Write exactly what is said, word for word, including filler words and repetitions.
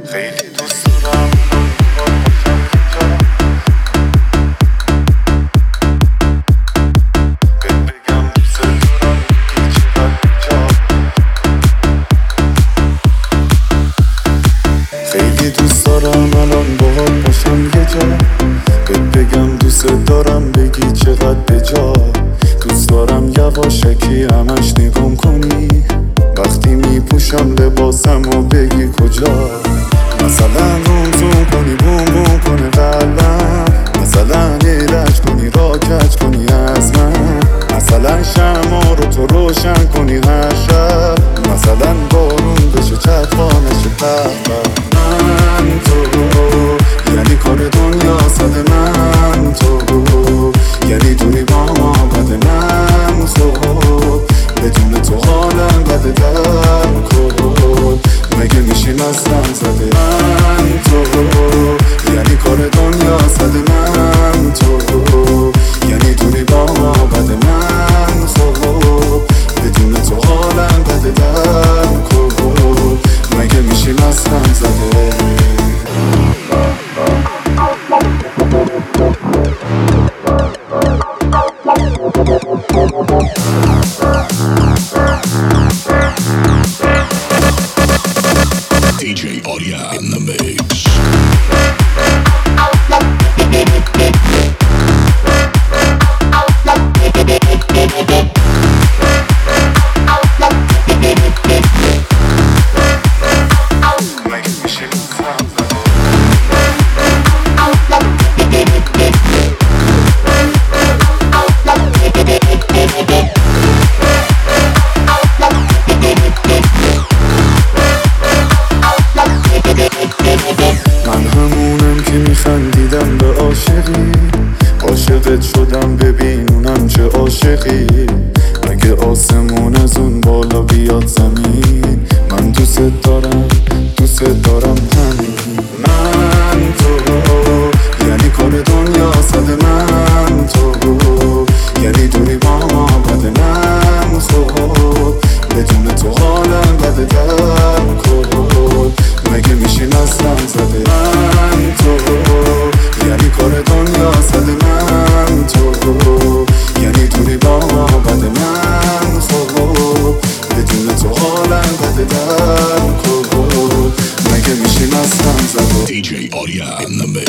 خیلی دوست دارم خیلی دوست دارم الان باهات باشم یه جا بهت بگم دوست دارم بگی چقدر بجا دوست دارم یواشکی همش نگام کنی وقتی میپوشم لباسم و بگی کجا مثلا روم زوم کنی بوم بوم کنه قلبم مثلا ایرج کنی را کج کنی از من مثلا شمع رو تو روشن کنی هر شب مثلا بارون بشه چطفا نشه قلبم من تو یعنی کار دنیا صد من تو یعنی دوری با ما بده من خود بدون تو حالم بده در کن مگه میشیم اصلا زده من تو یعنی کار دنیا صد من تو یعنی دوری با ما بده من خود بدون تو حالم بده در کن مگه میشیم اصلا زده D J Audio in the mix. خندیدم به عاشقی عاشقت شدم ببین اونم چه عاشقی مگه آسمون از اون بالا بیاد زمین من دوست دارم دوست دارم همین من تو یعنی کار دنیا صد من تو یعنی دوری با ما بده من خود بدون تو حالم بده در کن مگه میشین اصلا زده من تو یعنی کار دنیا صد من تو یعنی دوری با ما بده من خود بدون تو حالم بده در کن مگه میشین اصلا زده D J Audio in the mix.